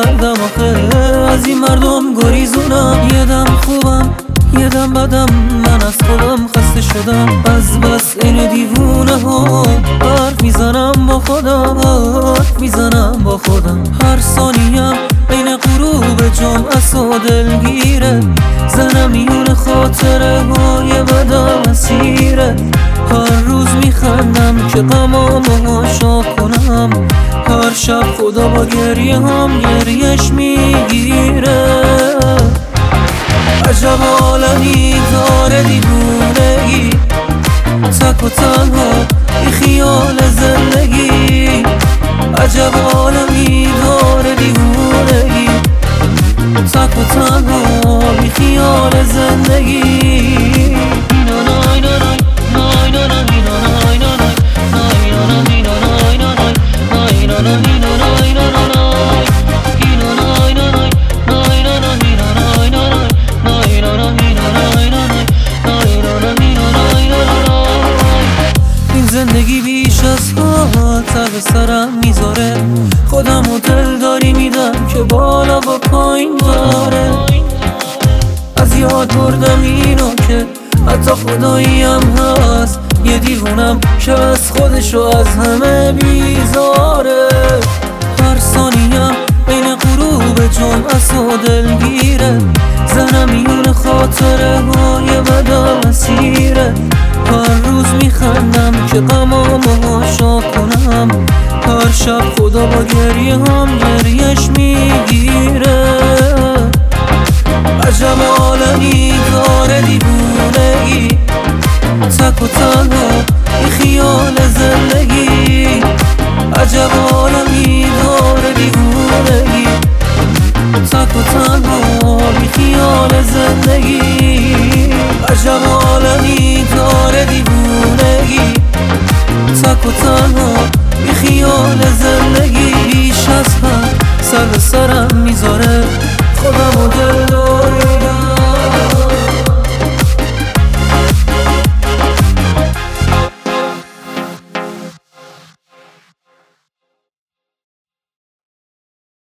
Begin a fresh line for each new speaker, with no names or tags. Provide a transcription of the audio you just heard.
کردم آخه از این مردم گریزونم. یه دم خوبم یه دم بدم، من از خودم خسته شدم. از بس این دیوونه ها حرف میزنم با خودم، حرف میزنم با خودم. هر ثانیم بین غروب جمعه و دلگیره، زنم میون خاطره های بدم اسیره. هر روز میخندم که غمامو هاشا کنم، هر شب خدا با گریه هم گریش میگیره. عجب عالمی داره دیوونگی، تک و تنها بی خیال زندگی. عجب عالمی داره دیوونگی، تک و تنها بی خیال زندگی. زندگی بیش از حال تب سرم میذاره، خودم و دلداری میدم که بالا و پایین داره. از یاد بردم اینو که حتی خدایی هم هست، یه دیوونم که از خودشو از همه بیزاره. هر ثانیم بین غروب جمعه و دلگیره، زنم میون خاطره های بدم اسیره. هر روز میخندم که غمامو هاشا کنم، هر شب خدا با گریه هم گریش میگیره. عجب عالمی داره دیوونگی، تک و تنها بی خیال زندگی. عجب عالمی داره دیوونگی، تک و تنها بی خیال زندگی. عجب عالمی داره دیوونگی، تک و تنها بی خیال زندگی. بیش از هم سر به سرم میذاره، خودم و دل